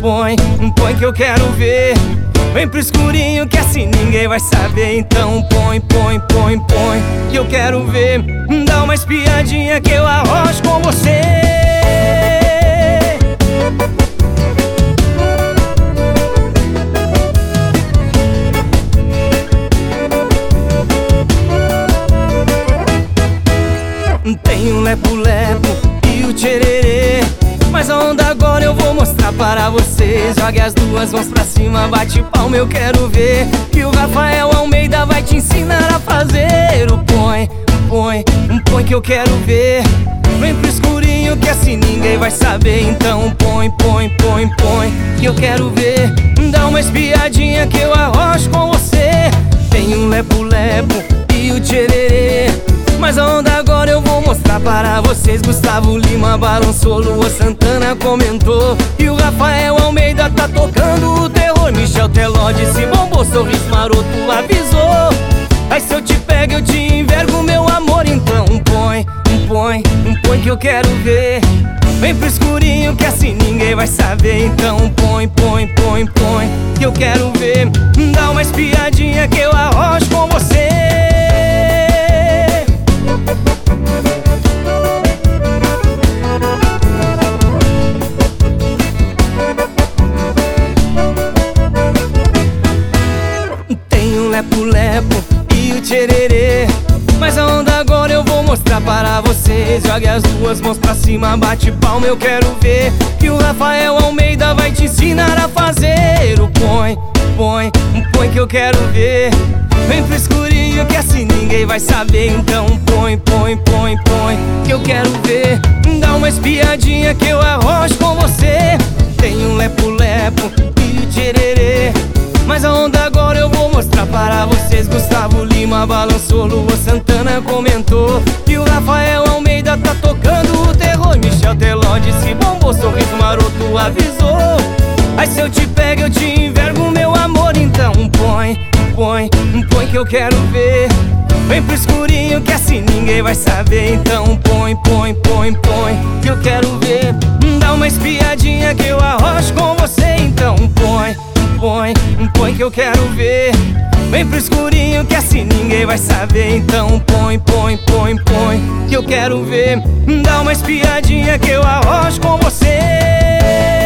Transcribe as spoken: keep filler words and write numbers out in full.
põe, põe que eu quero ver. Vem pro escurinho que assim ninguém vai saber. Então põe, põe, põe, põe que eu quero ver. Dá uma espiadinha que eu arrocho com você. Tem o lepo-lepo e o tchererê, mas a onda agora eu vou mostrar para vocês. Jogue as duas mãos pra cima, bate palma, eu quero ver. E o Rafael Almeida vai te ensinar a fazer o põe, põe, põe que eu quero ver. Vem pro escurinho que assim ninguém vai saber. Então põe, põe, põe, põe que eu quero ver. Dá uma espiadinha que eu arrocho com você. Tem o lepo-lepo e o tchererê, mas a onda agora eu vou mostrar para vocês. Gustavo Lima balançou, Luan Santana comentou, e o Rafael Almeida tá tocando o terror. Michel Teló disse bombou, Sorriso Maroto avisou. Aí se eu te pego eu te envergo, meu amor. Então põe, põe, põe que eu quero ver. Vem pro escurinho que assim ninguém vai saber. Então põe, põe, põe, põe que eu quero ver. Dá uma espiadinha que eu arrocho com você. Lepo-lepo e o tchererê, mas a onda agora eu vou mostrar para vocês. Jogue as duas mãos pra cima, bate palma, eu quero ver. Que o Rafael Almeida vai te ensinar a fazer o põe, põe, põe que eu quero ver. Vem pro escurinho que assim ninguém vai saber. Então põe, põe, põe, põe que eu quero ver. Dá uma espiadinha que eu arrocho com você. Tem um lepo-lepo e o tchererê, mas a onda agora eu vou mostrar para vocês. Gustavo Lima balançou, Luan Santana comentou, e o Rafael Almeida tá tocando o terror. Michel Teló disse bombou, Sorriso Maroto avisou. Aí se eu te pego eu te envergo, meu amor. Então põe, põe, põe que eu quero ver. Vem pro escurinho que assim ninguém vai saber. Então põe, põe, põe, põe que eu quero ver. Dá uma espiadinha que eu arrocho com você. Então põe, põe, põe que eu quero ver. Vem pro escurinho que assim ninguém vai saber. Então põe, põe, põe, põe que eu quero ver. Dá uma espiadinha que eu arrocho com você.